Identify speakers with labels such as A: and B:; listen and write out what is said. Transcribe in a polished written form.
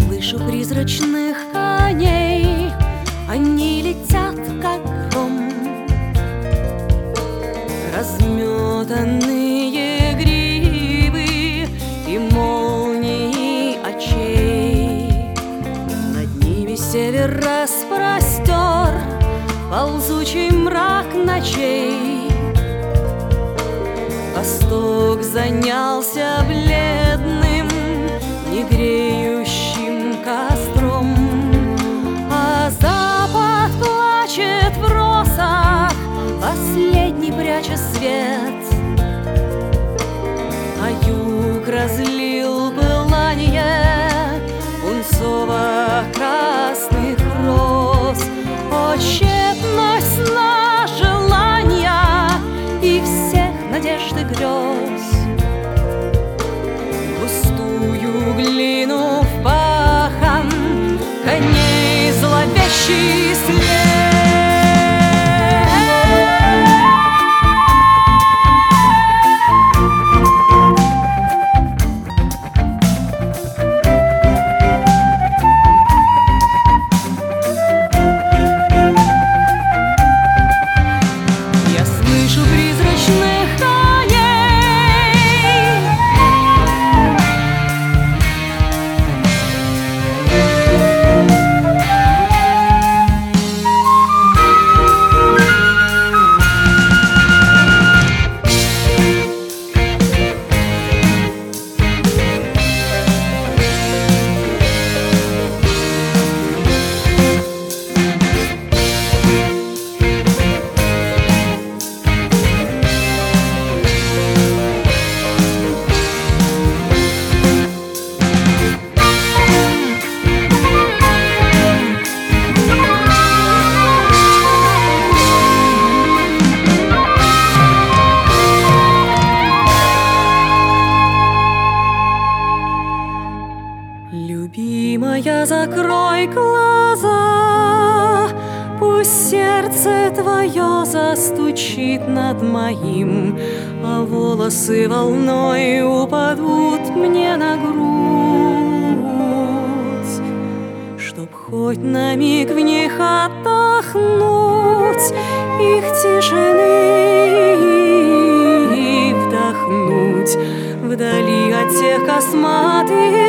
A: слышу призрачных коней, они летят, как гром. Разметанные гривы и молнии очей, над ними север распростер ползучий мрак ночей. Восток занялся бледным, негреющим костром, а запад плачет в росах, последний пряча свет. А юг разлил пылание пунцово-красных роз. О, тщетность на желания и всех надежд и грез! Густую глину в пахан, коней зловещий след. Я слышу призрачных коней, любимая, закрой глаза, пусть сердце твое застучит над моим, а волосы волной упадут мне на грудь, чтоб хоть на миг в них отдохнуть их тишины и вдохнуть вдали от тех косматых